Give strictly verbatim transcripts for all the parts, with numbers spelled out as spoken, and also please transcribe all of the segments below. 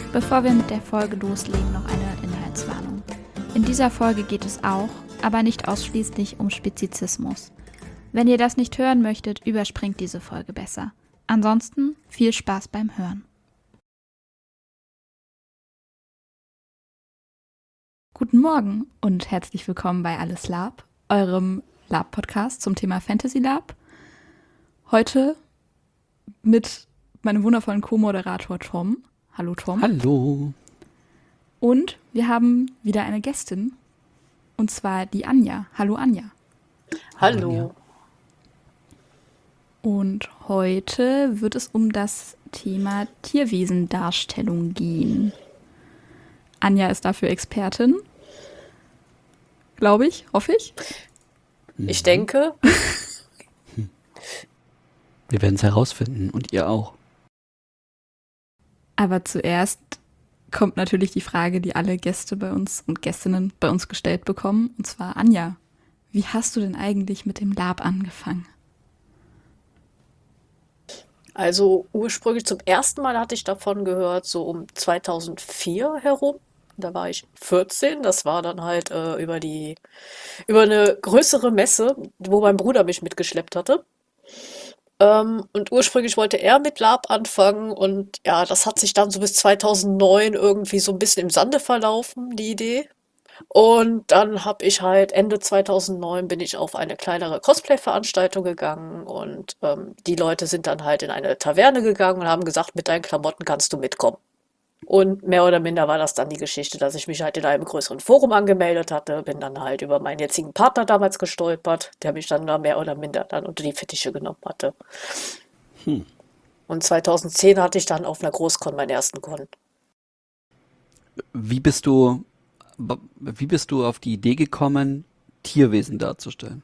Bevor wir mit der Folge loslegen, noch eine Inhaltswarnung. In dieser Folge geht es auch, aber nicht ausschließlich um Spezizismus. Wenn ihr das nicht hören möchtet, überspringt diese Folge besser. Ansonsten viel Spaß beim Hören. Guten Morgen und herzlich willkommen bei Alles Lab, eurem Lab-Podcast zum Thema Fantasy Lab. Heute mit meinem wundervollen Co-Moderator Tom. Hallo Tom. Hallo. Und wir haben wieder eine Gästin, und zwar die Anja. Hallo Anja. Hallo. Und heute wird es um das Thema Tierwesendarstellung gehen. Anja ist dafür Expertin, glaube ich, hoffe ich. Ich denke. Wir werden es herausfinden und ihr auch. Aber zuerst kommt natürlich die Frage, die alle Gäste bei uns und Gästinnen bei uns gestellt bekommen. Und zwar, Anja, wie hast du denn eigentlich mit dem Lab angefangen? Also ursprünglich zum ersten Mal hatte ich davon gehört, so um zweitausendvier herum. Da war ich vierzehn. Das war dann halt äh, über die, über eine größere Messe, wo mein Bruder mich mitgeschleppt hatte. Ähm, und ursprünglich wollte er mit Lab anfangen und ja, das hat sich dann so bis zweitausendneun irgendwie so ein bisschen im Sande verlaufen, die Idee. Und dann habe ich halt Ende zweitausendneun bin ich auf eine kleinere Cosplay-Veranstaltung gegangen und ähm, die Leute sind dann halt in eine Taverne gegangen und haben gesagt, mit deinen Klamotten kannst du mitkommen. Und mehr oder minder war das dann die Geschichte, dass ich mich halt in einem größeren Forum angemeldet hatte, bin dann halt über meinen jetzigen Partner damals gestolpert, der mich dann da mehr oder minder dann unter die Fittiche genommen hatte. Hm. Und zweitausendzehn hatte ich dann auf einer Großcon meinen ersten Con. Wie bist du, wie bist du auf die Idee gekommen, Tierwesen darzustellen?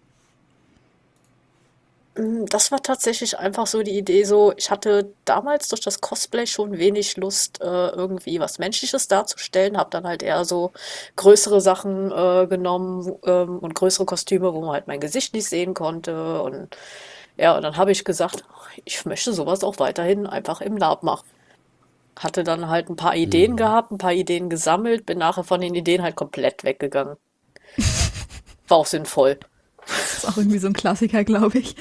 Das war tatsächlich einfach so die Idee so, ich hatte damals durch das Cosplay schon wenig Lust, äh, irgendwie was Menschliches darzustellen, habe dann halt eher so größere Sachen äh, genommen wo- ähm, und größere Kostüme, wo man halt mein Gesicht nicht sehen konnte. Und ja, und dann habe ich gesagt, ich möchte sowas auch weiterhin einfach im Lab machen. Hatte dann halt ein paar Ideen Hm. gehabt, ein paar Ideen gesammelt, bin nachher von den Ideen halt komplett weggegangen. War auch sinnvoll. Das ist auch irgendwie so ein Klassiker, glaube ich.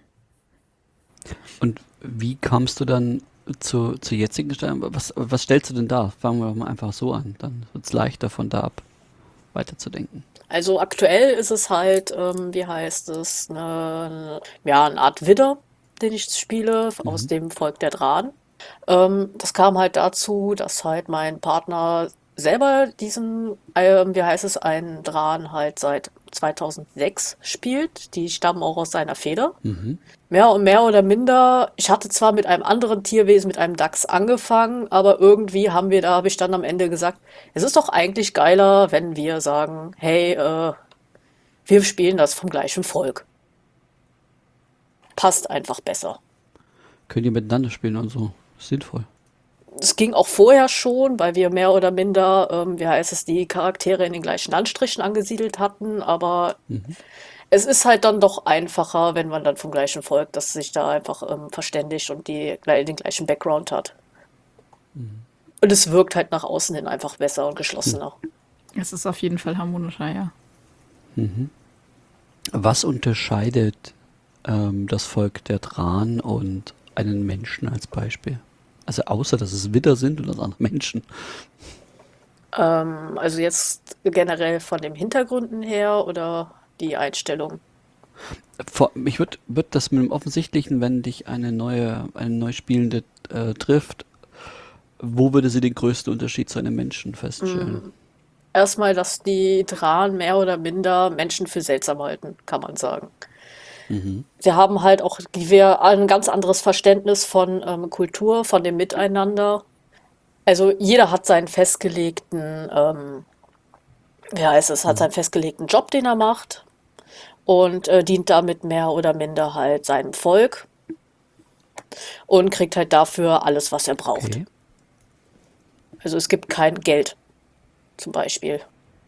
Und wie kamst du dann zu, zur jetzigen Stelle? Was, was stellst du denn da? Fangen wir doch mal einfach so an. Dann wird es leichter, von da ab weiterzudenken. Also aktuell ist es halt, ähm, wie heißt es, eine, ja, eine Art Widder, den ich spiele, aus Mhm. dem Volk der Dran. Ähm, das kam halt dazu, dass halt mein Partner selber diesen, ähm, wie heißt es, einen Dran halt seit zweitausendsechs spielt. Die stammen auch aus seiner Feder. Mhm. Mehr und mehr oder minder. Ich hatte zwar mit einem anderen Tierwesen, mit einem Dachs angefangen, aber irgendwie haben wir, da habe ich dann am Ende gesagt, es ist doch eigentlich geiler, wenn wir sagen, hey, äh, wir spielen das vom gleichen Volk. Passt einfach besser. Könnt ihr miteinander spielen und so? Sinnvoll. Es ging auch vorher schon, weil wir mehr oder minder, ähm, wie heißt es, die Charaktere in den gleichen Landstrichen angesiedelt hatten, aber Mhm. es ist halt dann doch einfacher, wenn man dann vom gleichen Volk, das sich da einfach ähm, verständigt und die, den gleichen Background hat. Mhm. Und es wirkt halt nach außen hin einfach besser und geschlossener. Es ist auf jeden Fall harmonischer, ja. Mhm. Was unterscheidet ähm, das Volk der Dran und einen Menschen als Beispiel? Also außer, dass es Widder sind und das andere Menschen. Ähm, also jetzt generell von den Hintergründen her oder die Einstellung. Vor, mich würde würd das mit dem Offensichtlichen, wenn dich eine neue, eine neu Spielende äh, trifft, wo würde sie den größten Unterschied zu einem Menschen feststellen? Mm, Erstmal, dass die Dran mehr oder minder Menschen für seltsam halten, kann man sagen. Mhm. Wir haben halt auch wir ein ganz anderes Verständnis von ähm, Kultur, von dem Miteinander. Also jeder hat seinen festgelegten, ähm, ja, es ist, hat Mhm. seinen festgelegten Job, den er macht und äh, dient damit mehr oder minder halt seinem Volk und kriegt halt dafür alles, was er braucht. Okay. Also es gibt kein Geld zum Beispiel.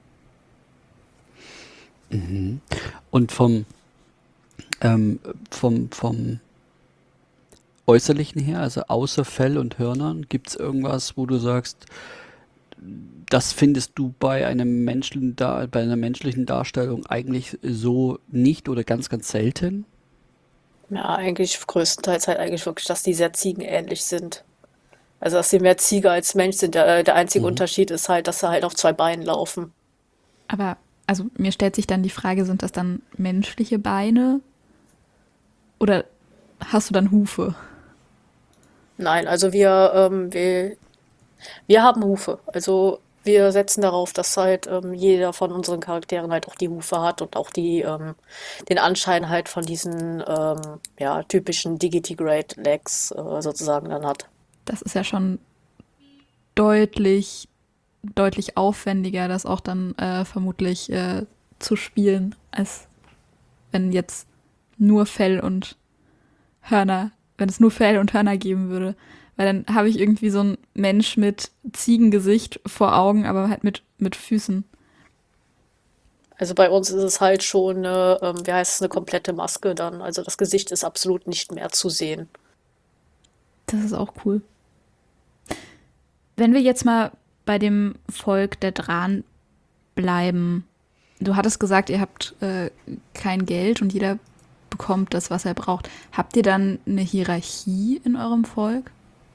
Mhm. Und vom, ähm, vom, vom Äußerlichen her, also außer Fell und Hörnern, gibt es irgendwas, wo du sagst, das findest du bei einem Menschen da, bei einer menschlichen Darstellung eigentlich so nicht oder ganz, ganz selten? Ja, eigentlich größtenteils halt eigentlich wirklich, dass die sehr ziegenähnlich sind. Also, dass sie mehr Ziege als Mensch sind. Der, der einzige Mhm. Unterschied ist halt, dass sie halt auf zwei Beinen laufen. Aber, also mir stellt sich dann die Frage, sind das dann menschliche Beine oder hast du dann Hufe? Nein, also wir, ähm, wir, wir haben Hufe. Also wir setzen darauf, dass halt ähm, jeder von unseren Charakteren halt auch die Hufe hat und auch die, ähm, den Anschein halt von diesen ähm, ja, typischen Digitigrade Legs äh, sozusagen dann hat. Das ist ja schon deutlich, deutlich aufwendiger, das auch dann äh, vermutlich äh, zu spielen, als wenn jetzt nur Fell und Hörner, wenn es nur Fell und Hörner geben würde. Weil dann habe ich irgendwie so einen Mensch mit Ziegengesicht vor Augen, aber halt mit, mit Füßen. Also bei uns ist es halt schon eine, ähm, wie heißt es, eine komplette Maske dann. Also das Gesicht ist absolut nicht mehr zu sehen. Das ist auch cool. Wenn wir jetzt mal bei dem Volk der Dran bleiben. Du hattest gesagt, ihr habt äh, kein Geld und jeder bekommt das, was er braucht. Habt ihr dann eine Hierarchie in eurem Volk?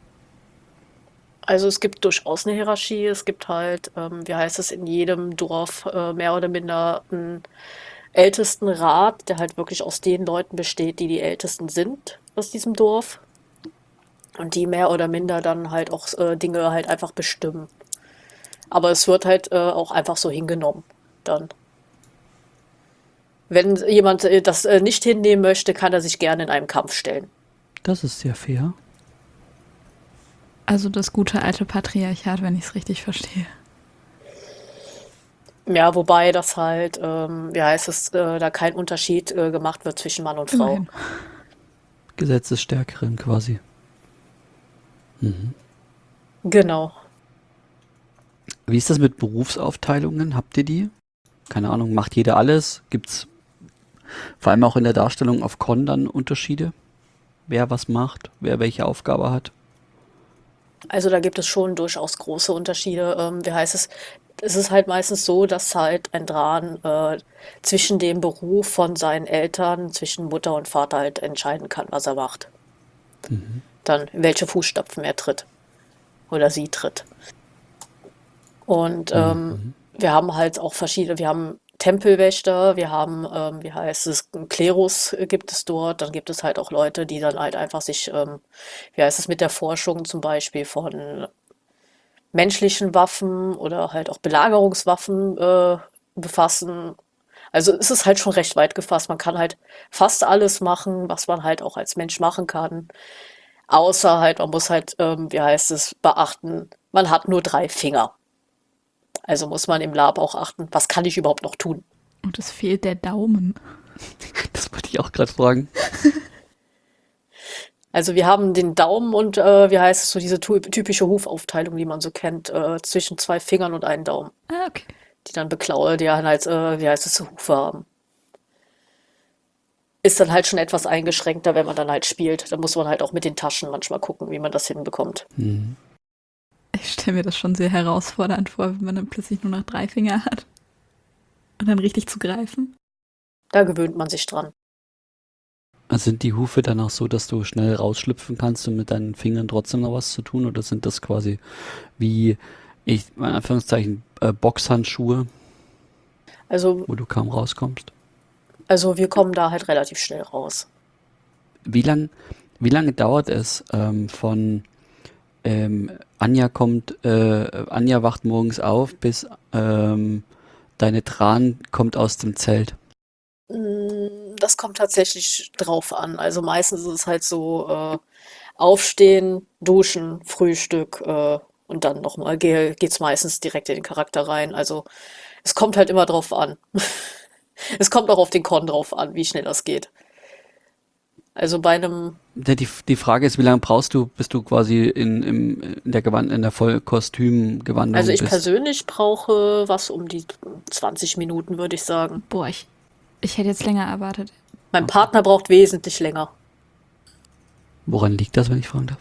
Also es gibt durchaus eine Hierarchie. Es gibt halt, ähm, wie heißt es, in jedem Dorf äh, mehr oder minder einen Ältestenrat, der halt wirklich aus den Leuten besteht, die die Ältesten sind aus diesem Dorf. Und die mehr oder minder dann halt auch äh, Dinge halt einfach bestimmen. Aber es wird halt äh, auch einfach so hingenommen dann. Wenn jemand äh, das äh, nicht hinnehmen möchte, kann er sich gerne in einem Kampf stellen. Das ist sehr fair. Also das gute alte Patriarchat, wenn ich es richtig verstehe. Ja, wobei das halt, ähm, wie heißt es, äh, da kein Unterschied äh, gemacht wird zwischen Mann und Frau. Immerhin. Gesetzesstärkerin quasi. Mhm. Genau. Wie ist das mit Berufsaufteilungen? Habt ihr die? Keine Ahnung, macht jeder alles? Gibt's vor allem auch in der Darstellung auf Con dann Unterschiede? Wer was macht, wer welche Aufgabe hat? Also da gibt es schon durchaus große Unterschiede. Ähm, wie heißt es? Es ist halt meistens so, dass halt ein Dran äh, zwischen dem Beruf von seinen Eltern, zwischen Mutter und Vater halt entscheiden kann, was er macht. Mhm. Dann in welche Fußstapfen er tritt oder sie tritt. Und ähm, Mhm. wir haben halt auch verschiedene, wir haben Tempelwächter, wir haben, ähm, wie heißt es, einen Klerus äh, gibt es dort, dann gibt es halt auch Leute, die dann halt einfach sich, ähm, wie heißt es, mit der Forschung zum Beispiel von menschlichen Waffen oder halt auch Belagerungswaffen äh, befassen. Also es ist halt schon recht weit gefasst. Man kann halt fast alles machen, was man halt auch als Mensch machen kann. Außer halt, man muss halt, ähm, wie heißt es, beachten, man hat nur drei Finger. Also muss man im Lab auch achten, was kann ich überhaupt noch tun? Und es fehlt der Daumen. Das wollte ich auch gerade fragen. Also wir haben den Daumen und, äh, wie heißt es, so diese tu- typische Hufaufteilung, die man so kennt, äh, zwischen zwei Fingern und einem Daumen, Ah, okay. die dann beklaue, die dann halt, äh, wie heißt es, so Hufe haben. Ist dann halt schon etwas eingeschränkter, wenn man dann halt spielt. Da muss man halt auch mit den Taschen manchmal gucken, wie man das hinbekommt. Mhm. Ich stelle mir das schon sehr herausfordernd vor, wenn man dann plötzlich nur noch drei Finger hat. Und dann richtig zu greifen. Da gewöhnt man sich dran. Also sind die Hufe dann auch so, dass du schnell rausschlüpfen kannst und mit deinen Fingern trotzdem noch was zu tun? Oder sind das quasi wie, ich, in Anführungszeichen, äh, Boxhandschuhe, Also, wo du kaum rauskommst? also wir kommen da halt relativ schnell raus. Wie lang, wie lange dauert es ähm, von ähm, Anja kommt, äh, Anja wacht morgens auf, bis ähm, deine Tran kommt aus dem Zelt? Mm, Das kommt tatsächlich drauf an. Also meistens ist es halt so, äh, aufstehen, duschen, Frühstück, äh, und dann nochmal ge geht's meistens direkt in den Charakter rein. Also es kommt halt immer drauf an. Es kommt auch auf den Con drauf an, wie schnell das geht. Also bei einem, Ja, Die, die Frage ist, wie lange brauchst du, bis du quasi in, im, in der Gewand, in der also Vollkostümgewandung ich bist? persönlich brauche was um die zwanzig Minuten, würde ich sagen. Boah, ich, ich hätte jetzt länger erwartet. Mein Okay. Partner braucht wesentlich länger. Woran liegt das, wenn ich fragen darf?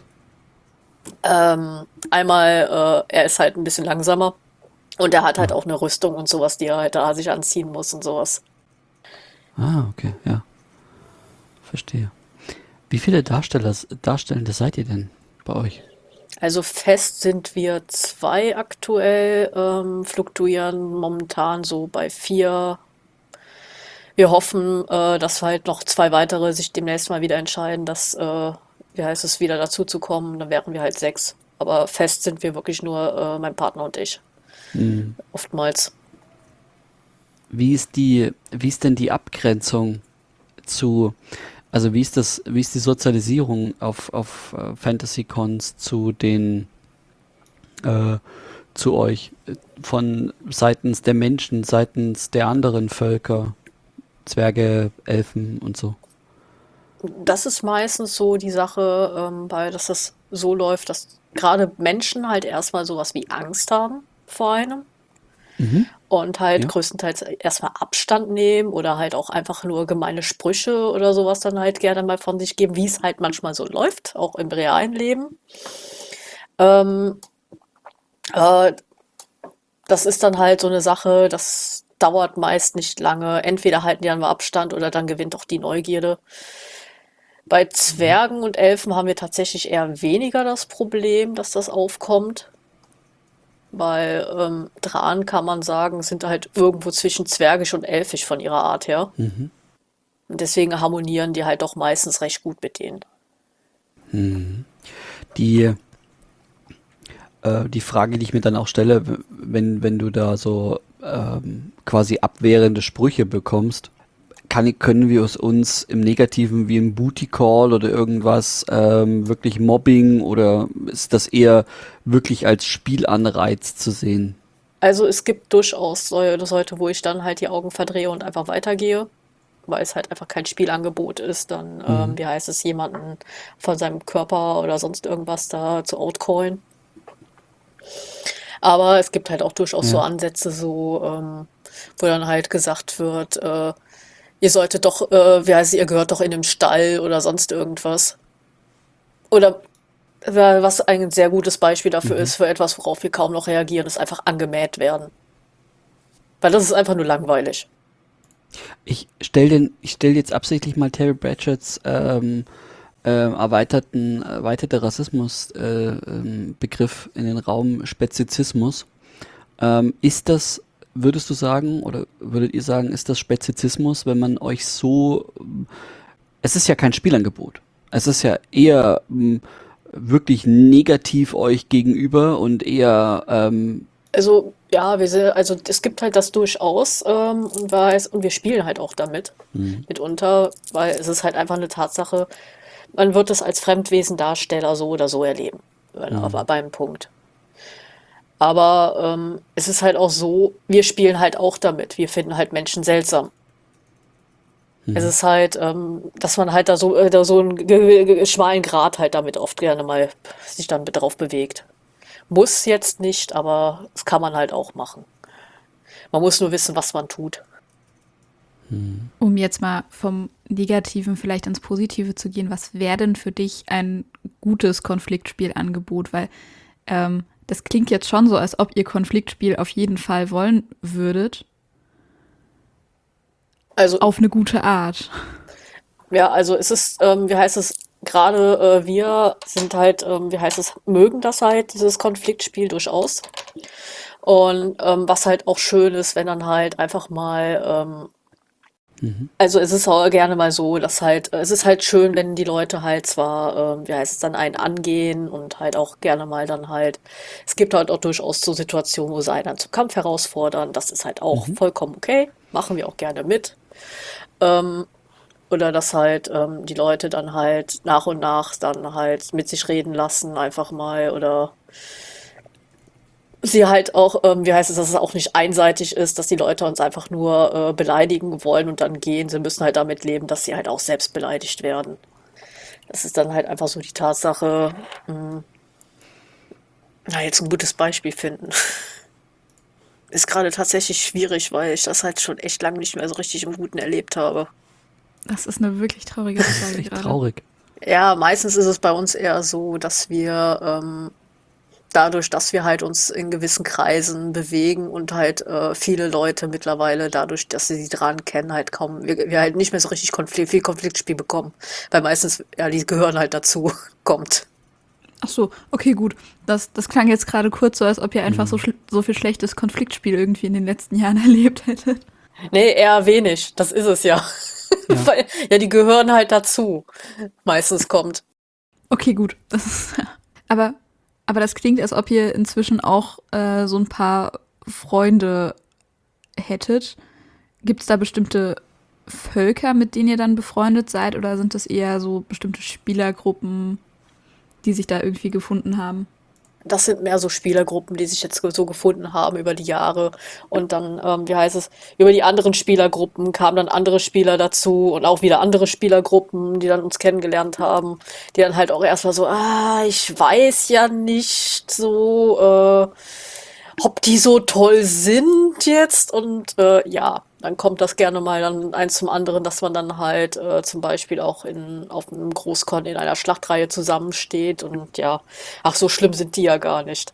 Ähm, einmal, äh, er ist halt ein bisschen langsamer und er hat halt Ah, auch eine Rüstung und sowas, die er halt da sich anziehen muss und sowas. ah, okay, ja, verstehe. Wie viele Darsteller, Darstellende seid ihr denn bei euch? Also fest sind wir zwei aktuell, ähm, fluktuieren momentan so bei vier. Wir hoffen, äh, dass halt noch zwei weitere sich demnächst mal wieder entscheiden, dass, äh, wie heißt es, wieder dazu zu kommen. Dann wären wir halt sechs. Aber fest sind wir wirklich nur äh, mein Partner und ich. Hm. Oftmals. Wie ist die, wie ist denn die Abgrenzung zu, also wie ist das, wie ist die Sozialisierung auf, auf äh, Fantasy-Cons zu den, äh, zu euch, äh, von seitens der Menschen, seitens der anderen Völker, Zwerge, Elfen und so? Das ist meistens so die Sache, ähm, weil dass das so läuft, dass gerade Menschen halt erstmal sowas wie Angst haben vor einem Mhm. und halt Ja. größtenteils erstmal Abstand nehmen oder halt auch einfach nur gemeine Sprüche oder sowas dann halt gerne mal von sich geben, wie es halt manchmal so läuft, auch im realen Leben. Ähm, äh, Das ist dann halt so eine Sache, das dauert meist nicht lange. Entweder halten die dann mal Abstand oder dann gewinnt auch die Neugierde. Bei Mhm. Zwergen und Elfen haben wir tatsächlich eher weniger das Problem, dass das aufkommt, weil ähm, Drahen kann man sagen, sind halt irgendwo zwischen zwergisch und elfisch von ihrer Art her. Mhm. Und deswegen harmonieren die halt doch meistens recht gut mit denen. Mhm. Die, äh, die Frage, die ich mir dann auch stelle, w- wenn, wenn du da so ähm, quasi abwehrende Sprüche bekommst, kann, können wir es uns im Negativen wie ein Booty Call oder irgendwas ähm, wirklich Mobbing oder ist das eher wirklich als Spielanreiz zu sehen? Also es gibt durchaus so- Leute, wo ich dann halt die Augen verdrehe und einfach weitergehe, weil es halt einfach kein Spielangebot ist, dann, ähm, Mhm. wie heißt es, jemanden von seinem Körper oder sonst irgendwas da zu outcallen. Aber es gibt halt auch durchaus so Ja. Ansätze, so, ähm, wo dann halt gesagt wird, äh, ihr solltet doch, äh, wie heißt es, ihr gehört doch in den Stall oder sonst irgendwas. Oder äh, was ein sehr gutes Beispiel dafür Mhm. ist, für etwas, worauf wir kaum noch reagieren, ist einfach angemäht werden. Weil das ist einfach nur langweilig. Ich stelle den, ich stelle jetzt absichtlich mal Terry Pratchetts ähm, ähm, erweiterten, erweiterte Rassismus äh, ähm, Begriff in den Raum Spezizismus. Ähm, ist das, würdest du sagen, oder würdet ihr sagen, ist das Spezizismus, wenn man euch so, es ist ja kein Spielangebot. Es ist ja eher m, wirklich negativ euch gegenüber und eher, ähm, Also, ja, wir sind, also es gibt halt das durchaus, ähm, und, weiß, und wir spielen halt auch damit hm, mitunter, weil es ist halt einfach eine Tatsache, man wird es als Fremdwesendarsteller so oder so erleben, aber hm, beim Punkt. Aber ähm, es ist halt auch so, wir spielen halt auch damit. Wir finden halt Menschen seltsam. Es hm, ist halt, ähm, dass man halt da so, äh, da so einen ge- ge- schmalen Grat halt damit oft gerne mal sich dann drauf bewegt. Muss jetzt nicht, aber das kann man halt auch machen. Man muss nur wissen, was man tut. hm. Um jetzt mal vom Negativen vielleicht ins Positive zu gehen, was wäre denn für dich ein gutes Konfliktspielangebot? Weil ähm, das klingt jetzt schon so, als ob ihr Konfliktspiel auf jeden Fall wollen würdet, Also, auf eine gute Art. ja, also es ist, ähm, wie heißt es, gerade äh, wir sind halt, ähm, wie heißt es, mögen das halt, dieses Konfliktspiel durchaus. Und ähm, was halt auch schön ist, wenn dann halt einfach mal, ähm, Mhm. also es ist auch gerne mal so, dass halt, äh, es ist halt schön, wenn die Leute halt zwar, ähm, wie heißt es, dann einen angehen und halt auch gerne mal dann halt, es gibt halt auch durchaus so Situationen, wo sie einen dann zum Kampf herausfordern. Das ist halt auch Mhm. vollkommen okay, machen wir auch gerne mit. Ähm, oder dass halt ähm, die Leute dann halt nach und nach dann halt mit sich reden lassen, einfach mal. Oder sie halt auch, ähm, wie heißt es, dass es auch nicht einseitig ist, dass die Leute uns einfach nur äh, beleidigen wollen und dann gehen. Sie müssen halt damit leben, dass sie halt auch selbst beleidigt werden. Das ist dann halt einfach so die Tatsache, mh, na, jetzt ein gutes Beispiel finden. Ist gerade tatsächlich schwierig, weil ich das halt schon echt lange nicht mehr so richtig im Guten erlebt habe. Das ist eine wirklich traurige Das ist Aussage echt gerade. traurig. Ja, meistens ist es bei uns eher so, dass wir ähm, dadurch, dass wir halt uns in gewissen Kreisen bewegen und halt äh, viele Leute mittlerweile dadurch, dass sie die dran kennen, halt kaum, wir, wir halt nicht mehr so richtig Konflikt, viel Konfliktspiel bekommen. Weil meistens, ja, die gehören halt dazu, kommt. Ach so, okay, gut. Das, das klang jetzt gerade kurz so, als ob ihr einfach so, Mhm. schl- so viel schlechtes Konfliktspiel irgendwie in den letzten Jahren erlebt hättet. Nee, eher wenig, das ist es ja. Ja. Weil, ja, die gehören halt dazu, meistens kommt. Okay, gut. Das ist, aber, aber das klingt, als ob ihr inzwischen auch äh, so ein paar Freunde hättet. Gibt es da bestimmte Völker, mit denen ihr dann befreundet seid, oder sind das eher so bestimmte Spielergruppen, die sich da irgendwie gefunden haben? Das sind mehr so Spielergruppen, die sich jetzt so gefunden haben über die Jahre. Und dann, ähm, wie heißt es, über die anderen Spielergruppen kamen dann andere Spieler dazu und auch wieder andere Spielergruppen, die dann uns kennengelernt haben, die dann halt auch erstmal so, ah, ich weiß ja nicht so, äh, ob die so toll sind jetzt. Und äh, ja, dann kommt das gerne mal dann eins zum anderen, dass man dann halt äh, zum Beispiel auch in, auf einem Großkon in einer Schlachtreihe zusammensteht. Und ja, ach, so schlimm sind die ja gar nicht.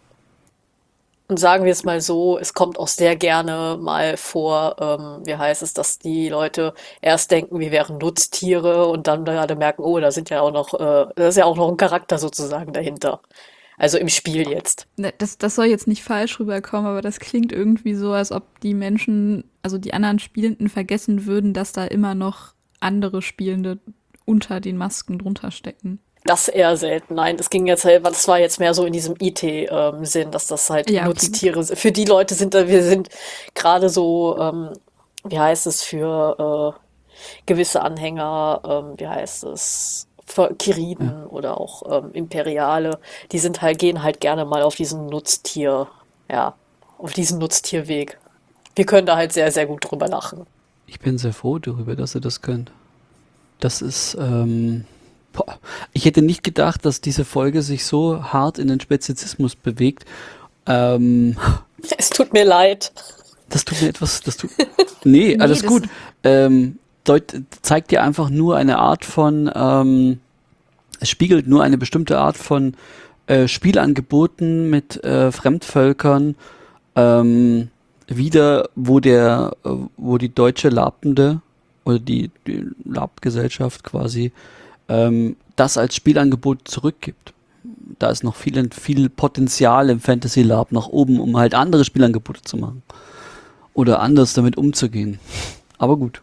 Und sagen wir es mal so, es kommt auch sehr gerne mal vor, ähm, wie heißt es, dass die Leute erst denken, wir wären Nutztiere und dann gerade merken, oh, da sind ja auch noch, äh, da ist ja auch noch ein Charakter sozusagen dahinter. Also im Spiel jetzt. Ne, Das, das soll jetzt nicht falsch rüberkommen, aber das klingt irgendwie so, als ob die Menschen, also die anderen Spielenden vergessen würden, dass da immer noch andere Spielende unter den Masken drunter stecken. Das eher selten. Nein, das ging jetzt halt, das war jetzt mehr so in diesem I T-Sinn, dass das halt Ja, okay, gut. Nutztiere sind. Für die Leute sind da, wir sind gerade so, ähm, wie heißt es, für äh, gewisse Anhänger, ähm, wie heißt es, für Ja. Kiriden oder auch ähm, Imperiale, die sind halt, gehen halt gerne mal auf diesen Nutztier, ja, auf diesen Nutztierweg. Wir können da halt sehr, sehr gut drüber lachen. Ich bin sehr froh darüber, dass ihr das könnt. Das ist, ähm, boah. Ich hätte nicht gedacht, dass diese Folge sich so hart in den Spezizismus bewegt. Ähm, Es tut mir leid. das tut mir etwas, das tut, nee, Nee, alles das gut. Ähm, deut, zeigt dir einfach nur eine Art von, ähm, es spiegelt nur eine bestimmte Art von äh, Spielangeboten mit äh, Fremdvölkern ähm, wieder, wo der, äh, wo die deutsche Labende oder die, die Lab-Gesellschaft quasi ähm, das als Spielangebot zurückgibt. Da ist noch viel, viel Potenzial im Fantasy Lab nach oben, um halt andere Spielangebote zu machen oder anders damit umzugehen. Aber gut.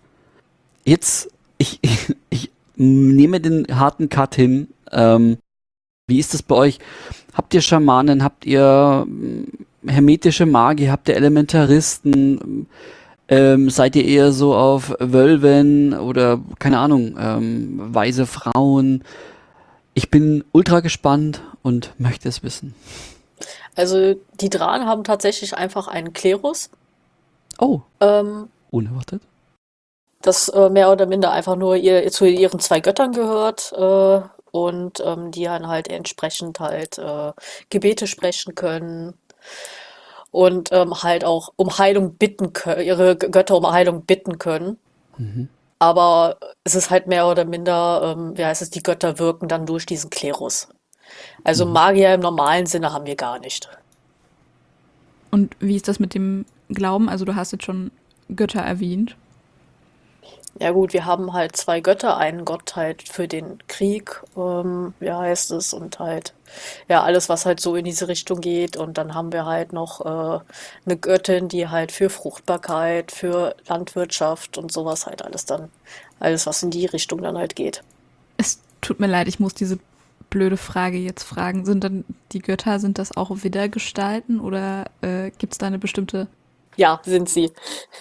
Jetzt, ich, ich, ich nehme den harten Cut hin. Ähm, wie ist das bei euch? Habt ihr Schamanen? Habt ihr ähm, hermetische Magie? Habt ihr Elementaristen? Ähm, seid ihr eher so auf Wölven oder, keine Ahnung, ähm, weise Frauen? Ich bin ultra gespannt und möchte es wissen. Also die Dran haben tatsächlich einfach einen Klerus. Oh, Ähm, unerwartet. das äh, mehr oder minder einfach nur ihr, zu ihren zwei Göttern gehört äh, und ähm, die dann halt entsprechend halt äh, Gebete sprechen können und ähm, halt auch um Heilung bitten können, ihre G- Götter um Heilung bitten können. Mhm. Aber es ist halt mehr oder minder, ähm, wie heißt es, die Götter wirken dann durch diesen Klerus. Also Mhm. Magier im normalen Sinne haben wir gar nicht. Und wie ist das mit dem Glauben? Also du hast jetzt schon Götter erwähnt. Ja gut, wir haben halt zwei Götter, einen Gott halt für den Krieg, ähm, wie heißt es, und halt, ja, alles, was halt so in diese Richtung geht. Und dann haben wir halt noch äh, eine Göttin, die halt für Fruchtbarkeit, für Landwirtschaft und sowas halt alles dann, alles, was in die Richtung dann halt geht. Es tut mir leid, ich muss diese blöde Frage jetzt fragen. Sind dann die Götter, sind das auch Widdergestalten oder äh, gibt es da eine bestimmte... Ja, sind sie.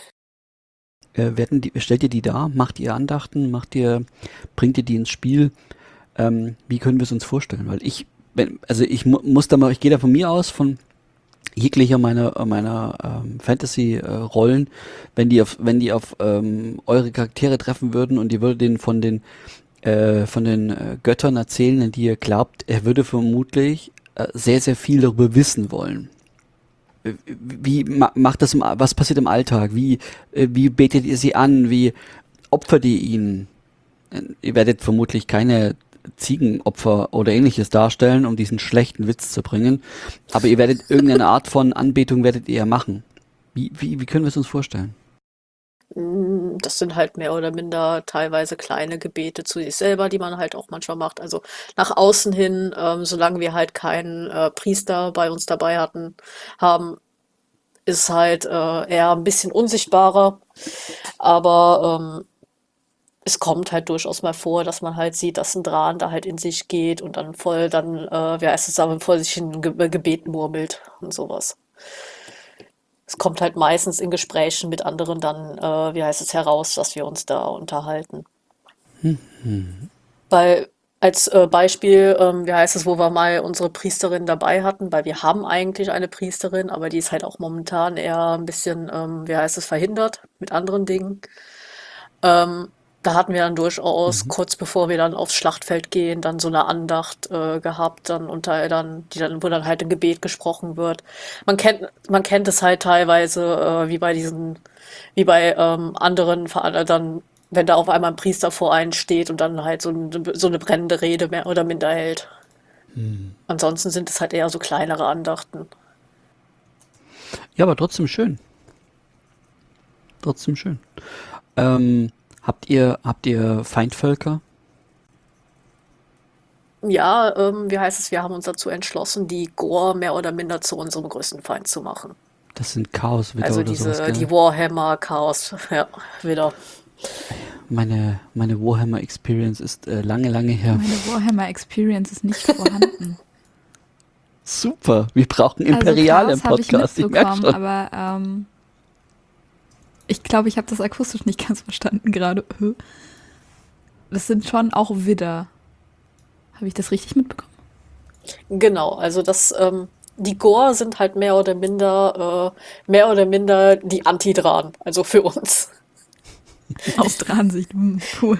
Äh, werden die, stellt ihr die da? Macht ihr Andachten? Macht ihr, bringt ihr die ins Spiel? Ähm, wie können wir es uns vorstellen? Weil ich, wenn, also ich mu muss da mal, ich gehe da von mir aus, von jeglicher meiner meiner ähm, Fantasy-Rollen, wenn die auf, wenn die auf ähm, eure Charaktere treffen würden und ihr würdet denen von den äh, von den äh, Göttern erzählen, an die ihr glaubt, er würde vermutlich äh, sehr, sehr viel darüber wissen wollen. Äh, Wie ma macht das im, A- was passiert im Alltag? Wie, äh, wie betet ihr sie an? Wie opfert ihr ihnen? Äh, Ihr werdet vermutlich keine Ziegenopfer oder ähnliches darstellen, um diesen schlechten Witz zu bringen. Aber ihr werdet irgendeine Art von Anbetung werdet ihr ja machen. Wie, wie, wie können wir es uns vorstellen? Mm, Das sind halt mehr oder minder teilweise kleine Gebete zu sich selber, die man halt auch manchmal macht. Also nach außen hin, ähm, solange wir halt keinen äh, Priester bei uns dabei hatten, haben, ist halt äh, eher ein bisschen unsichtbarer. Aber ähm, es kommt halt durchaus mal vor, dass man halt sieht, dass ein Dran da halt in sich geht und dann voll dann, äh, wie heißt es, aber voll sich ein Ge Gebet murmelt und sowas. Es kommt halt meistens in Gesprächen mit anderen dann, äh, wie heißt es, heraus, dass wir uns da unterhalten. Weil als äh, Beispiel, ähm, wie heißt es, wo wir mal unsere Priesterin dabei hatten, weil wir haben eigentlich eine Priesterin, aber die ist halt auch momentan eher ein bisschen, ähm, wie heißt es, verhindert mit anderen Dingen. Ähm, Da hatten wir dann durchaus, Mhm. kurz bevor wir dann aufs Schlachtfeld gehen, dann so eine Andacht äh, gehabt, dann unter dann, die dann, wo dann halt ein Gebet gesprochen wird. Man kennt, man kennt es halt teilweise, äh, wie bei diesen, wie bei ähm, anderen Veran- dann, wenn da auf einmal ein Priester vor einen steht und dann halt so, ein, so eine brennende Rede mehr oder minder hält. Ansonsten sind es halt eher so kleinere Andachten. Ja, aber trotzdem schön. Trotzdem schön. Ähm, habt ihr, habt ihr Feindvölker? Ja, ähm, wie heißt es, wir haben uns dazu entschlossen, die Gore mehr oder minder zu unserem größten Feind zu machen. Das sind Chaoswitter Also oder sowas, diese, gell? die Warhammer Chaos, ja, wieder. Meine, meine Warhammer Experience ist äh, lange, lange her. Meine Warhammer Experience ist nicht vorhanden. Super, wir brauchen Also Imperial im Chaos habe ich Podcast. Ich merke mitbekommen, schon. aber ähm, ich glaube, ich habe das akustisch nicht ganz verstanden gerade. Hä? Das sind schon auch Widder. Habe ich das richtig mitbekommen? Genau, also das, ähm, die Gore sind halt mehr oder minder, äh, mehr oder minder die Anti-Dran, also für uns. Aus Dransicht, hm, cool.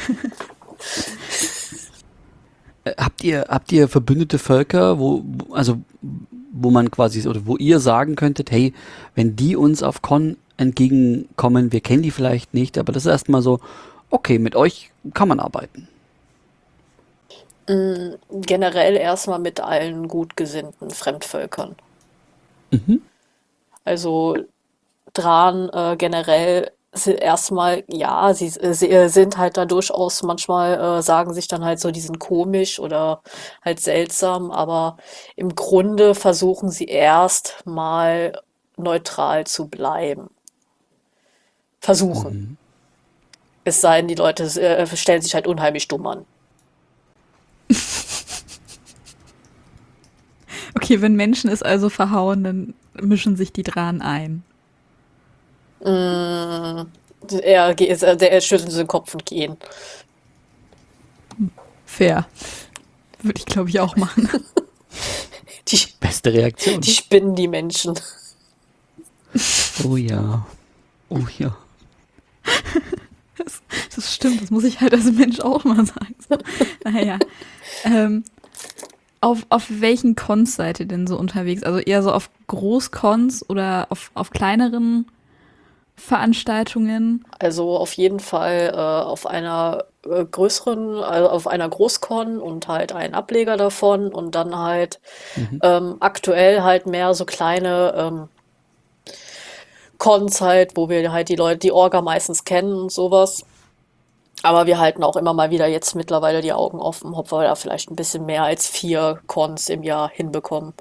Äh, habt ihr, habt ihr verbündete Völker, wo, wo- also wo man quasi, oder wo ihr sagen könntet, hey, wenn die uns auf Con entgegenkommen, wir kennen die vielleicht nicht, aber das ist erstmal so, okay, mit euch kann man arbeiten. Mm, Generell erstmal mit allen gut gesinnten Fremdvölkern. Mhm. Also Dran äh, generell sind erstmal, ja, sie, äh, sie äh, sind halt da durchaus manchmal, äh, sagen sich dann halt so, die sind komisch oder halt seltsam, aber im Grunde versuchen sie erst mal neutral zu bleiben. Versuchen. Mhm. Es sei denn, die Leute äh, stellen sich halt unheimlich dumm an. Okay, wenn Menschen es also verhauen, dann mischen sich die Dran ein. Mm, er, ge- er, der schüttelt so den Kopf und gehen. Fair. Würde ich, glaube ich, auch machen. Die, Beste Reaktion. die spinnen die Menschen. Oh ja. Oh ja. Das, das stimmt, das muss ich halt als Mensch auch mal sagen. So. Naja. Ähm, auf, auf welchen Cons seid ihr denn so unterwegs? Also eher so auf Großcons oder auf, auf kleineren Veranstaltungen? Also auf jeden Fall äh, auf einer äh, größeren, also auf einer Großcon und halt einen Ableger davon und dann halt Mhm. ähm, aktuell halt mehr so kleine ähm, Cons halt, wo wir halt die Leute, die Orga meistens kennen und sowas. Aber wir halten auch immer mal wieder jetzt mittlerweile die Augen offen, ob wir da vielleicht ein bisschen mehr als vier Cons im Jahr hinbekommen.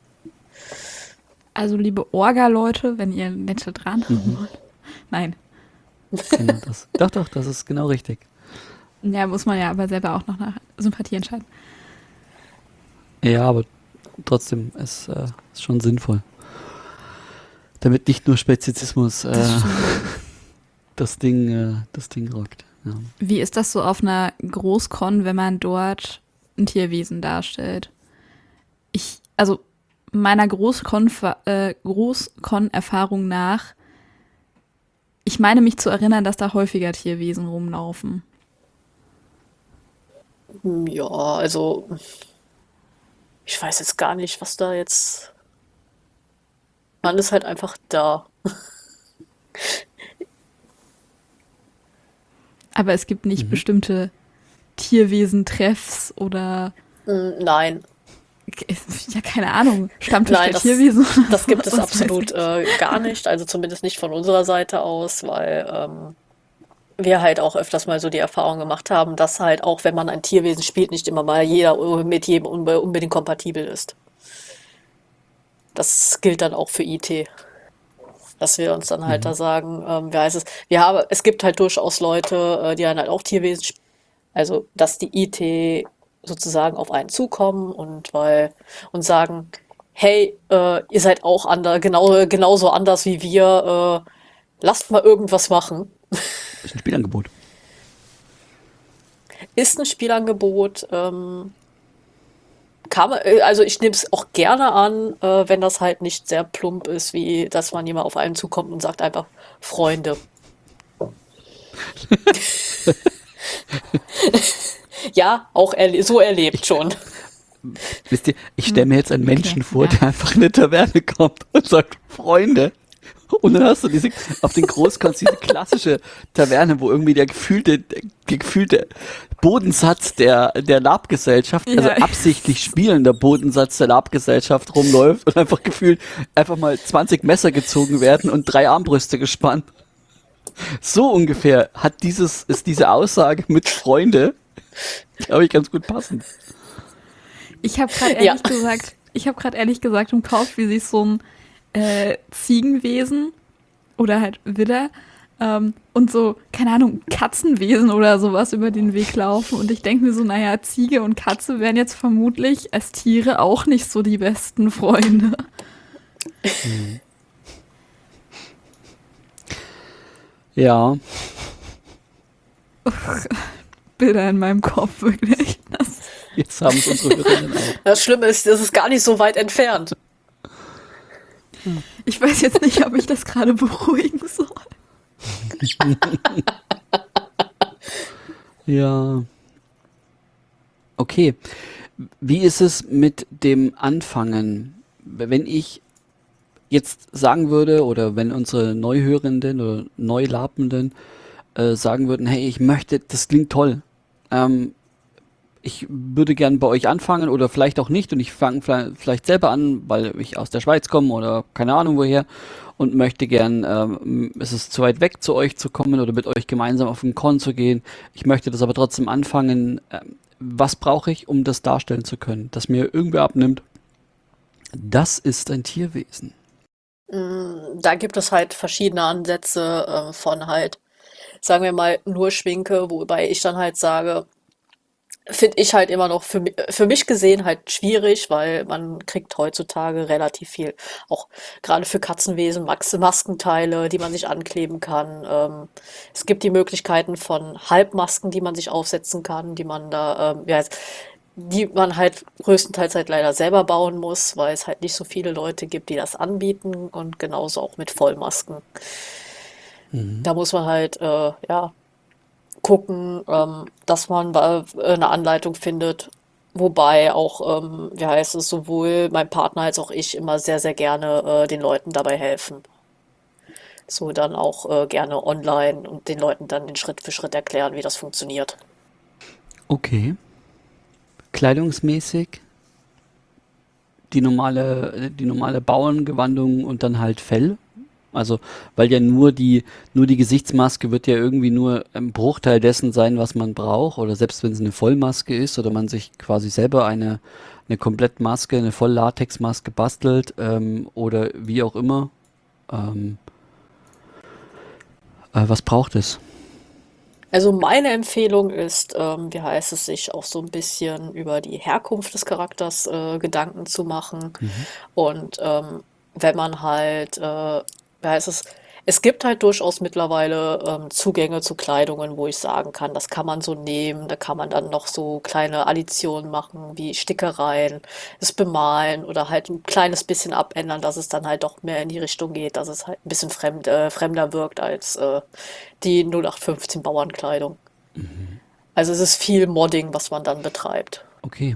Also liebe Orga-Leute, wenn ihr nette dran haben Mhm. wollt. Nein. Genau das. Doch, doch, das ist genau richtig. Ja, muss man ja aber selber auch noch nach Sympathie entscheiden. Ja, aber trotzdem ist äh, ist schon sinnvoll. Damit nicht nur Spezizismus äh, Das stimmt. das Ding, äh, das Ding rockt. Ja. Wie ist das so auf einer Großcon, wenn man dort ein Tierwesen darstellt? Ich, also meiner Großcon, äh, Großcon-Erfahrung nach, ich meine mich zu erinnern, dass da häufiger Tierwesen rumlaufen. Hm, Ja, also ich weiß jetzt gar nicht, was da jetzt. Man ist halt einfach da. Aber es gibt nicht Mhm. bestimmte Tierwesentreffs oder Mm, Nein, ja, keine Ahnung, Stammtisch nein, der das, Tierwesen oder das gibt was es weiß absolut ich. äh, gar nicht. Also zumindest nicht von unserer Seite aus, weil ähm, wir halt auch öfters mal so die Erfahrung gemacht haben, dass halt auch, wenn man ein Tierwesen spielt, nicht immer mal jeder mit jedem unbe- unbedingt kompatibel ist. Das gilt dann auch für I T, dass wir uns dann halt da Mhm. sagen, ähm, wie heißt es, wir haben, es gibt halt durchaus Leute, äh, die dann halt auch Tierwesen spielen. Also, dass die I T sozusagen auf einen zukommen und weil und sagen, hey, äh, ihr seid auch ander, genau, genauso anders wie wir, äh, lasst mal irgendwas machen. Ist ein Spielangebot. Ist ein Spielangebot, ähm, kann man, äh, also ich nehme es auch gerne an, äh, wenn das halt nicht sehr plump ist, wie dass man jemand auf einen zukommt und sagt einfach Freunde. Ja, auch erle so erlebt Ich, schon. wisst ihr, ich stelle Hm, mir jetzt einen okay, Menschen vor, ja. der einfach in eine Taverne kommt und sagt, Freunde. Und dann hast du diese, auf den Großkonst, diese klassische Taverne, wo irgendwie der gefühlte, der gefühlte Bodensatz der, der Labgesellschaft, also Ja, absichtlich spielender Bodensatz der Labgesellschaft rumläuft und einfach gefühlt einfach mal zwanzig Messer gezogen werden und drei Armbrüste gespannt. So ungefähr hat dieses, ist diese Aussage mit Freunde, glaube ich, ganz gut passend. ich habe gerade Ja, ehrlich gesagt, ich habe gerade ehrlich gesagt im Kopf, wie sich so ein äh, Ziegenwesen oder halt Widder ähm, und so, keine Ahnung, Katzenwesen oder sowas über den Weg laufen. Und ich denke mir so, naja, Ziege und Katze wären jetzt vermutlich als Tiere auch nicht so die besten Freunde. Mhm. Ja, Bilder in meinem Kopf, wirklich. Das, jetzt haben es unsere Hörerinnen auch. das Schlimme ist, das ist gar nicht so weit entfernt. ich weiß jetzt nicht, ob ich das gerade beruhigen soll. Ja, okay. Wie ist es mit dem Anfangen? Wenn ich jetzt sagen würde, oder wenn unsere Neuhörenden oder Neulapenden äh, sagen würden, hey, ich möchte, das klingt toll. Ähm, ich würde gern bei euch anfangen oder vielleicht auch nicht und ich fange vielleicht selber an, weil ich aus der Schweiz komme oder keine Ahnung woher und möchte gern, ähm, es ist zu weit weg zu euch zu kommen oder mit euch gemeinsam auf den Con zu gehen. Ich möchte das aber trotzdem anfangen. Ähm, was brauche ich, um das darstellen zu können, dass mir irgendwer abnimmt? Das ist ein Tierwesen. Mm, Da gibt es halt verschiedene Ansätze äh, von halt, sagen wir mal, nur Schminke, wobei ich dann halt sage, finde ich halt immer noch für, mi- für mich gesehen halt schwierig, weil man kriegt heutzutage relativ viel, auch gerade für Katzenwesen, Max Maskenteile, die man sich ankleben kann. Ähm, es gibt die Möglichkeiten von Halbmasken, die man sich aufsetzen kann, die man da, ähm, ja, heißt, die man halt größtenteils halt leider selber bauen muss, weil es halt nicht so viele Leute gibt, die das anbieten und genauso auch mit Vollmasken. Mhm. Da muss man halt, äh, ja, gucken, ähm, dass man äh, eine Anleitung findet. Wobei auch, ähm, wie heißt es, sowohl mein Partner als auch ich immer sehr, sehr gerne äh, den Leuten dabei helfen. So dann auch äh, gerne online und den Leuten dann den Schritt für Schritt erklären, wie das funktioniert. Okay. Kleidungsmäßig die normale, die normale Bauerngewandung und dann halt Fell. Also, weil ja nur die, nur die Gesichtsmaske wird ja irgendwie nur ein Bruchteil dessen sein, was man braucht. Oder selbst wenn es eine Vollmaske ist oder man sich quasi selber eine, eine Komplettmaske, eine Voll-Latex-Maske bastelt ähm, oder wie auch immer. Ähm, äh, was braucht es? Also meine Empfehlung ist, ähm, wie heißt es, sich auch so ein bisschen über die Herkunft des Charakters äh, Gedanken zu machen. Mhm. Und ähm, wenn man halt, äh, wie heißt es, es gibt halt durchaus mittlerweile ähm, Zugänge zu Kleidungen, wo ich sagen kann, das kann man so nehmen. Da kann man dann noch so kleine Additionen machen, wie Stickereien, es bemalen oder halt ein kleines bisschen abändern, dass es dann halt doch mehr in die Richtung geht, dass es halt ein bisschen fremd, äh, fremder wirkt als äh, die null acht fünfzehn Bauernkleidung. Mhm. Also es ist viel Modding, was man dann betreibt. Okay.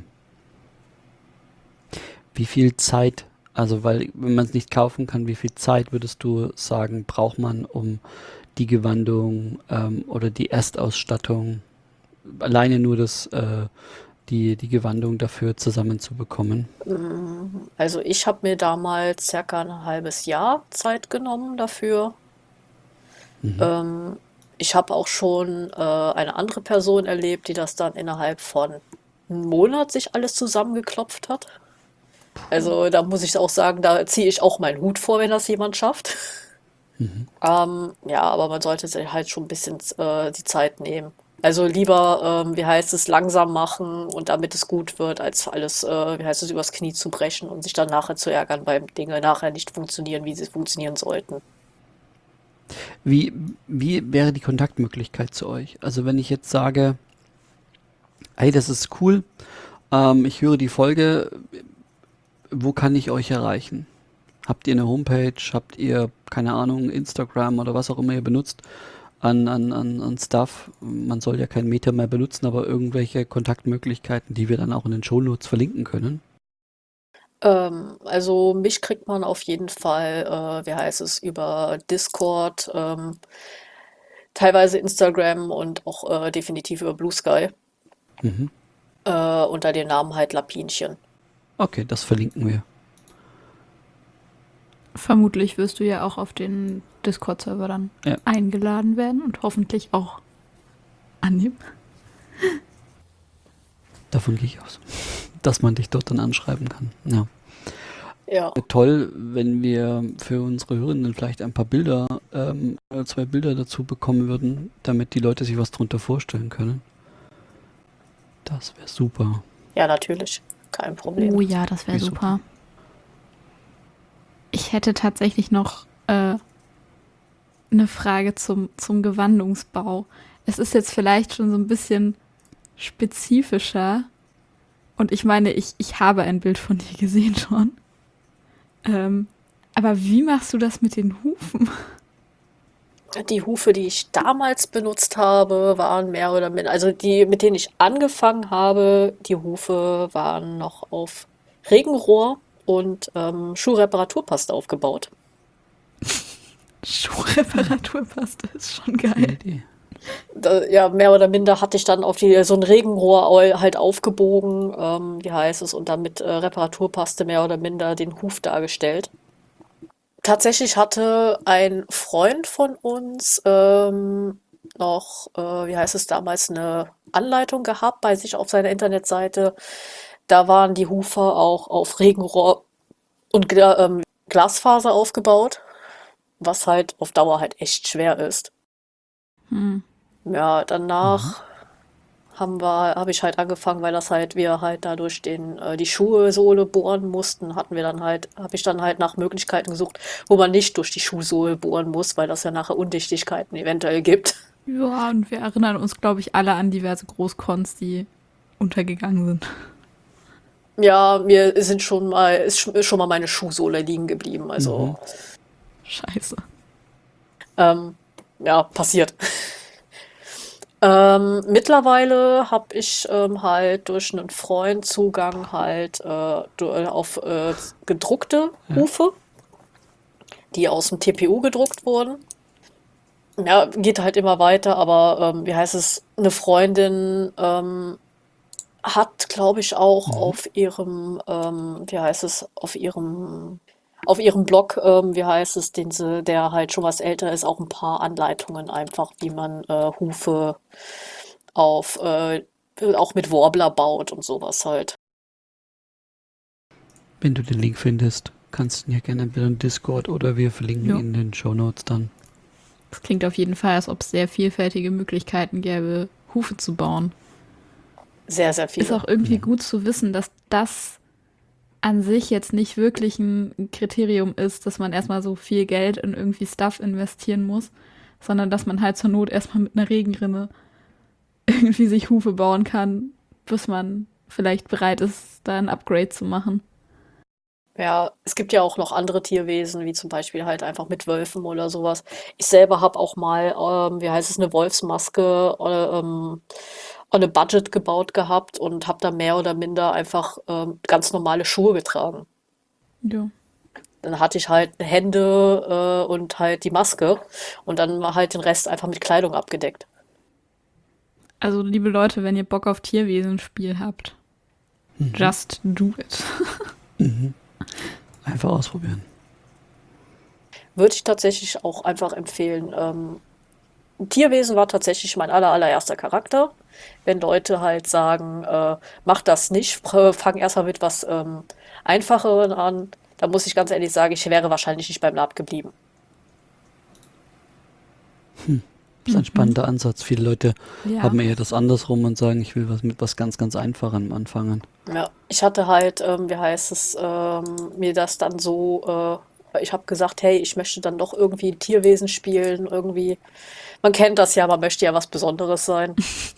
Wie viel Zeit, also weil, wenn man es nicht kaufen kann, wie viel Zeit würdest du sagen, braucht man, um die Gewandung ähm, oder die Erstausstattung alleine nur das, äh, die, die Gewandung dafür zusammenzubekommen? Mm, Also ich habe mir damals circa ein halbes Jahr Zeit genommen dafür. Mhm. Ähm, Ich habe auch schon äh, eine andere Person erlebt, die das dann innerhalb von einem Monat sich alles zusammengeklopft hat. Also da muss ich auch sagen, da ziehe ich auch meinen Hut vor, wenn das jemand schafft. Mhm. Ähm, ja, aber man sollte sich halt schon ein bisschen äh, die Zeit nehmen. Also lieber, ähm, wie heißt es, langsam machen und damit es gut wird, als alles, äh, wie heißt es, übers Knie zu brechen und sich dann nachher zu ärgern, weil Dinge nachher nicht funktionieren, wie sie funktionieren sollten. Wie, wie wäre die Kontaktmöglichkeit zu euch? Also wenn ich jetzt sage, hey, das ist cool, ähm, ich höre die Folge, wo kann ich euch erreichen? Habt ihr eine Homepage? Habt ihr, keine Ahnung, Instagram oder was auch immer ihr benutzt an, an, an, an Stuff? Man soll ja kein Meta mehr benutzen, aber irgendwelche Kontaktmöglichkeiten, die wir dann auch in den Shownotes verlinken können. Ähm, also mich kriegt man auf jeden Fall, äh, wie heißt es, über Discord, ähm, teilweise Instagram und auch äh, definitiv über Blue Sky, Mhm. äh, unter dem Namen halt Lapinchen. Okay, das verlinken wir. Vermutlich wirst du ja auch auf den Discord-Server dann Ja. eingeladen werden und hoffentlich auch annehmen. Davon gehe ich aus. Dass man dich dort dann anschreiben kann. Ja. Ja, Toll, wenn wir für unsere Hörenden vielleicht ein paar Bilder, ähm, oder zwei Bilder dazu bekommen würden, damit die Leute sich was drunter vorstellen können. Das wäre super. ja, natürlich. Kein Problem. Oh ja, das wäre Wie super. Ich hätte tatsächlich noch äh, eine Frage zum, zum Gewandungsbau. Es ist jetzt vielleicht schon so ein bisschen spezifischer. Und ich meine, ich, ich habe ein Bild von dir gesehen schon. Ähm, aber wie machst du das mit den Hufen? Die Hufe, die ich damals benutzt habe, waren mehr oder minder, also die, mit denen ich angefangen habe, die Hufe waren noch auf Regenrohr und ähm, Schuhreparaturpaste aufgebaut. Schuhreparaturpaste ist schon Coole geil. Idee. Da, ja, mehr oder minder hatte ich dann auf die, so ein Regenrohr au- halt aufgebogen, ähm, wie heißt es, und dann mit äh, Reparaturpaste mehr oder minder den Huf dargestellt. Tatsächlich hatte ein Freund von uns ähm, noch, äh, wie heißt es damals, eine Anleitung gehabt bei sich auf seiner Internetseite. Da waren die Hufe auch auf Regenrohr und Gla ähm, Glasfaser aufgebaut, was halt auf Dauer halt echt schwer ist. Hm. Ja, Mhm. danach haben wir, habe ich halt angefangen, weil das halt wir halt dadurch den äh, die Schuhsohle bohren mussten, hatten wir dann halt, habe ich dann halt nach Möglichkeiten gesucht, wo man nicht durch die Schuhsohle bohren muss, weil das ja nachher Undichtigkeiten eventuell gibt. Ja, und wir erinnern uns, glaube ich, alle an diverse Großcons, die untergegangen sind. Ja, mir sind schon mal ist sch- ist schon mal meine Schuhsohle liegen geblieben, Mhm. also Scheiße. ähm, ja, passiert. Ähm, mittlerweile habe ich ähm, halt durch einen Freund Zugang halt äh, du- auf äh, gedruckte Ja. Hufe, die aus dem T P U gedruckt wurden. Ja, geht halt immer weiter, aber ähm, wie heißt es, eine Freundin ähm, hat, glaube ich, auch Mhm. auf ihrem, ähm, wie heißt es, auf ihrem, auf ihrem Blog, ähm, wie heißt es, den sie, der halt schon was älter ist, auch ein paar Anleitungen einfach, wie man äh, Hufe auf, äh, auch mit Warbler baut und sowas halt. Wenn du den Link findest, kannst du ihn ja gerne entweder in Discord oder wir verlinken Ja. ihn in den Shownotes dann. Das klingt auf jeden Fall, als ob es sehr vielfältige Möglichkeiten gäbe, Hufe zu bauen. Sehr, sehr Ist viele. auch irgendwie Mhm. gut zu wissen, dass das an sich jetzt nicht wirklich ein Kriterium ist, dass man erstmal so viel Geld in irgendwie Stuff investieren muss, sondern dass man halt zur Not erstmal mit einer Regenrinne irgendwie sich Hufe bauen kann, bis man vielleicht bereit ist, da ein Upgrade zu machen. Ja, es gibt ja auch noch andere Tierwesen, wie zum Beispiel halt einfach mit Wölfen oder sowas. Ich selber habe auch mal, ähm, wie heißt es, eine Wolfsmaske äh, ähm, on a Budget gebaut gehabt und habe da mehr oder minder einfach ähm, ganz normale Schuhe getragen. Ja. Dann hatte ich halt Hände äh, und halt die Maske und dann war halt den Rest einfach mit Kleidung abgedeckt. Also, liebe Leute, wenn ihr Bock auf Tierwesen-Spiel habt, mhm. just do it. mhm. Einfach ausprobieren. Würde ich tatsächlich auch einfach empfehlen. Ähm, Tierwesen war tatsächlich mein aller, allererster Charakter. Wenn Leute halt sagen, äh, mach das nicht, fang erstmal mit was ähm, Einfacheren an, dann muss ich ganz ehrlich sagen, ich wäre wahrscheinlich nicht beim Lab geblieben. Hm. Das ist ein spannender mhm. Ansatz. Viele Leute ja. haben eher das andersrum und sagen, ich will was mit was ganz, ganz Einfachem anfangen. Ja, ich hatte halt, ähm, wie heißt es, ähm, mir das dann so, äh, ich habe gesagt, hey, ich möchte dann doch irgendwie ein Tierwesen spielen, irgendwie. Man kennt das ja, man möchte ja was Besonderes sein.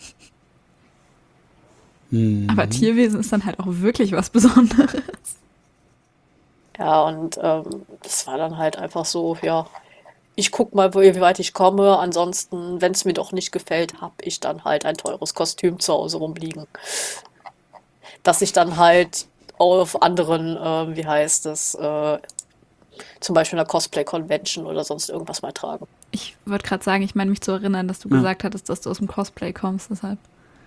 mhm. Aber Tierwesen ist dann halt auch wirklich was Besonderes. Ja, und ähm, das war dann halt einfach so, ja, ich guck mal, wie weit ich komme. Ansonsten, wenn es mir doch nicht gefällt, habe ich dann halt ein teures Kostüm zu Hause rumliegen. Dass ich dann halt auf anderen, äh, wie heißt es, äh, zum Beispiel einer Cosplay-Convention oder sonst irgendwas mal trage. Ich wollte gerade sagen, ich meine mich zu erinnern, dass du ja. gesagt hattest, dass du aus dem Cosplay kommst. Deshalb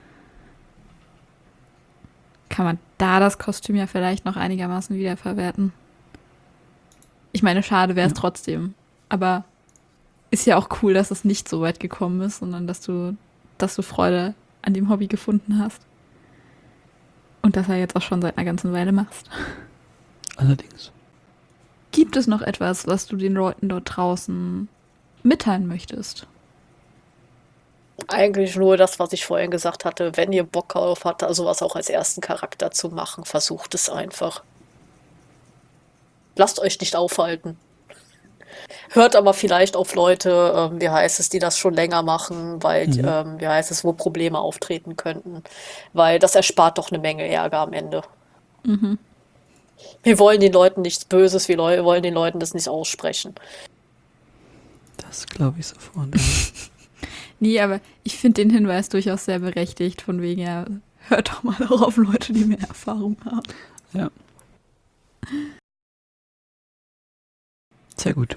kann man da das Kostüm ja vielleicht noch einigermaßen wiederverwerten. Ich meine, schade wäre es ja. trotzdem. Aber ist ja auch cool, dass es nicht so weit gekommen ist, sondern dass du, dass du Freude an dem Hobby gefunden hast. Und das er jetzt auch schon seit einer ganzen Weile machst. Allerdings. Gibt es noch etwas, was du den Leuten dort draußen mitteilen möchtest? Eigentlich nur das, was ich vorhin gesagt hatte. Wenn ihr Bock drauf habt, sowas auch als ersten Charakter zu machen, versucht es einfach. Lasst euch nicht aufhalten. Hört aber vielleicht auf Leute, ähm, wie heißt es, die das schon länger machen, weil, mhm. ähm, wie heißt es, wo Probleme auftreten könnten. Weil das erspart doch eine Menge Ärger am Ende. Mhm. Wir wollen den Leuten nichts Böses, wir Leu- wollen den Leuten das nicht aussprechen. Das glaube ich sofort. Nee, aber ich finde den Hinweis durchaus sehr berechtigt, von wegen, ja, hört doch mal auch auf Leute, die mehr Erfahrung haben. Ja. Sehr gut.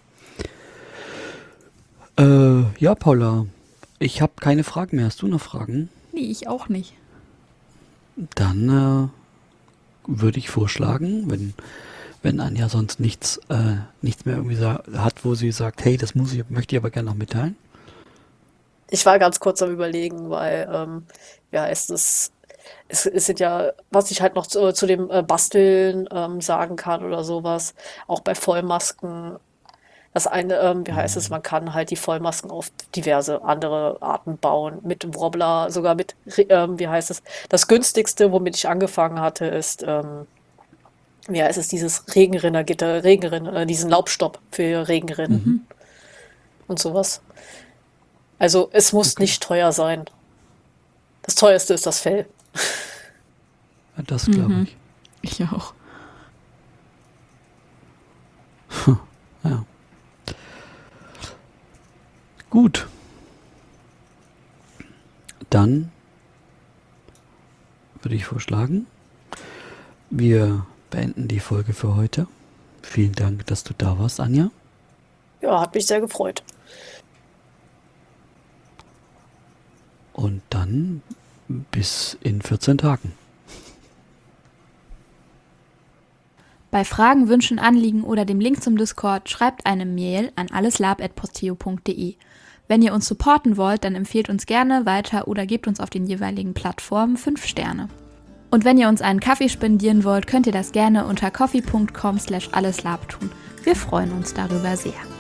Äh, ja, Paula, ich habe keine Fragen mehr. Hast du noch Fragen? Nee, ich auch nicht. Dann äh, würde ich vorschlagen, wenn, wenn Anja sonst nichts, äh, nichts mehr irgendwie sa- hat, wo sie sagt, hey, das muss ich, möchte ich aber gerne noch mitteilen. Ich war ganz kurz am Überlegen, weil, ähm, ja, es ist, es, es sind ja, was ich halt noch zu, zu dem äh, Basteln ähm, sagen kann oder sowas, auch bei Vollmasken. Das eine, ähm, wie heißt es, man kann halt die Vollmasken auf diverse andere Arten bauen, mit Wobbler, sogar mit, ähm, wie heißt es, das günstigste, womit ich angefangen hatte, ist, ähm, wie heißt es, dieses Regenrinnergitter, Regenrinner, äh, diesen Laubstopp für Regenrinnen Mhm. und sowas. Also es muss Okay. nicht teuer sein. Das teuerste ist das Fell. Ja, das glaube Mhm. ich. Ich auch. Ja. Gut. Dann würde ich vorschlagen, wir beenden die Folge für heute. Vielen Dank, dass du da warst, Anja. Ja, hat mich sehr gefreut. Und dann bis in vierzehn Tagen. Bei Fragen, Wünschen, Anliegen oder dem Link zum Discord schreibt eine Mail an alleslab at posteo punkt de. Wenn ihr uns supporten wollt, dann empfehlt uns gerne weiter oder gebt uns auf den jeweiligen Plattformen fünf Sterne. Und wenn ihr uns einen Kaffee spendieren wollt, könnt ihr das gerne unter coffee punkt com slash alleslab tun. Wir freuen uns darüber sehr.